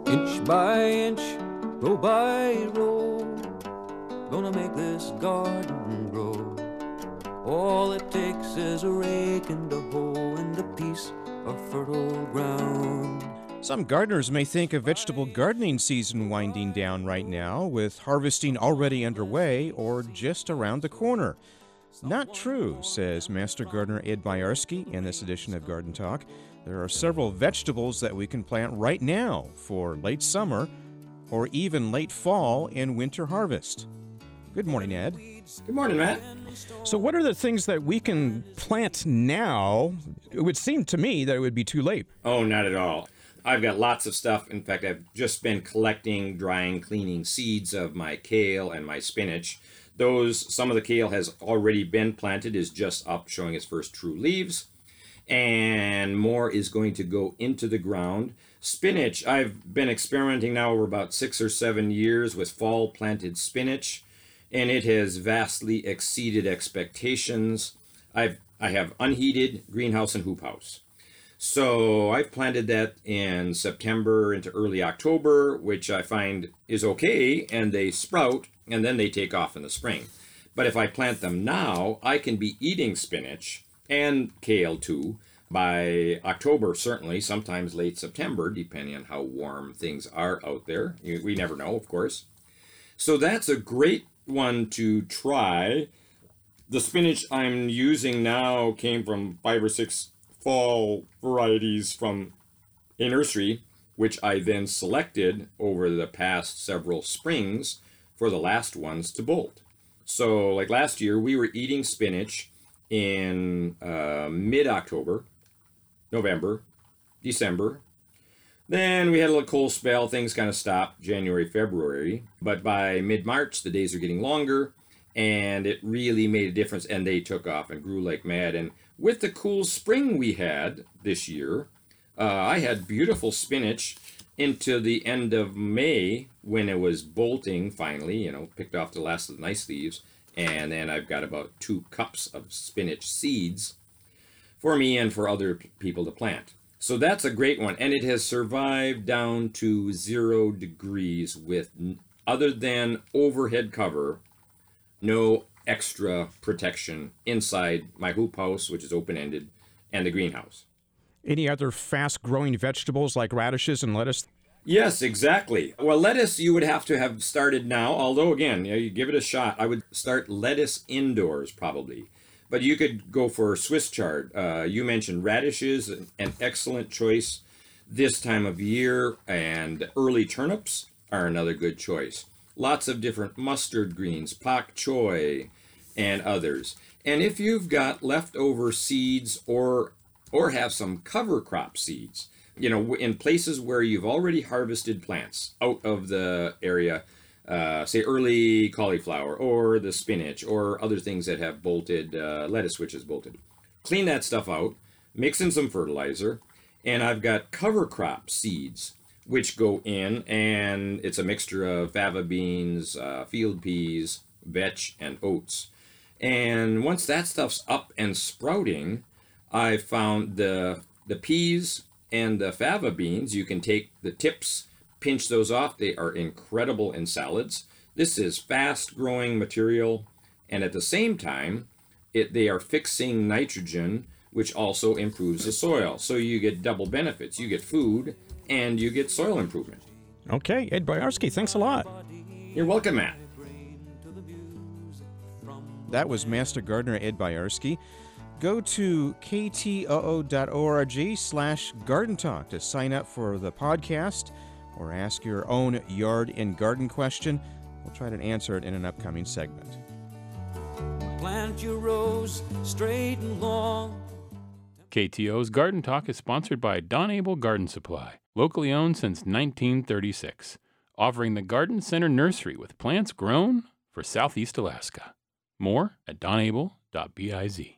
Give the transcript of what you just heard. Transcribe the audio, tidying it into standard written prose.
Inch by inch, row by row, gonna make this garden grow. All it takes is a rake and a hoe and a piece of fertile ground. Some gardeners may think of vegetable gardening season winding down right now, with harvesting already underway or just around the corner. Not true, says Master Gardener Ed Boyarsky in this edition of Garden Talk. There are several vegetables that we can plant right now for late summer or even late fall and winter harvest. Good morning, Ed. Good morning, Matt. So what are the things that we can plant now? It would seem to me that it would be too late. Oh, not at all. I've got lots of stuff. In fact, I've just been collecting, drying, cleaning seeds of my kale and my spinach. Some of the kale has already been planted, is just up, showing its first true leaves. And more is going to go into the ground. Spinach, I've been experimenting now over about 6 or 7 years with fall planted spinach, and it has vastly exceeded expectations. I have unheated greenhouse and hoop house. So I've planted that in September into early October, which I find is okay, and they sprout, and then they take off in the spring. But if I plant them now, I can be eating spinach and kale too by October, certainly, sometimes late September, depending on how warm things are out there. We never know, of course. So that's a great one to try. The spinach I'm using now came from 5 or 6 fall varieties from a nursery, which I then selected over the past several springs for the last ones to bolt. So like last year, we were eating spinach in mid-October, November, December. Then we had a little cold spell. Things kind of stopped January, February. But by mid-March, the days are getting longer, and it really made a difference, and they took off and grew like mad. And with the cool spring we had this year, I had beautiful spinach into the end of May when it was bolting finally, picked off the last of the nice leaves. And then I've got about 2 cups of spinach seeds for me and for other people to plant. So that's a great one. And it has survived down to 0 degrees with, other than overhead cover, no extra protection inside my hoop house, which is open-ended, and the greenhouse. Any other fast-growing vegetables like radishes and lettuce? Yes, exactly. Well, lettuce you would have to have started now, although again, you give it a shot. I would start lettuce indoors probably. But you could go for Swiss chard. You mentioned radishes, an excellent choice this time of year, and early turnips are another good choice. Lots of different mustard greens, pak choy, and others. And if you've got leftover seeds or have some cover crop seeds, in places where you've already harvested plants out of the area, say early cauliflower or the spinach or other things that have bolted, lettuce which is bolted. Clean that stuff out, mix in some fertilizer, and I've got cover crop seeds which go in, and it's a mixture of fava beans, field peas, vetch, and oats. And once that stuff's up and sprouting, I found the peas and the fava beans, you can take the tips, pinch those off. They are incredible in salads. This is fast-growing material, and at the same time, they are fixing nitrogen, which also improves the soil. So you get double benefits. You get food, and you get soil improvement. Okay, Ed Boyarsky, thanks a lot. You're welcome, Matt. That was Master Gardener Ed Boyarsky. Go to ktoo.org/garden talk to sign up for the podcast or ask your own yard and garden question. We'll try to answer it in an upcoming segment. Plant your rows straight and long. KTO's Garden Talk is sponsored by Don Abel Garden Supply, locally owned since 1936, offering the Garden Center Nursery with plants grown for Southeast Alaska. More at donable.biz.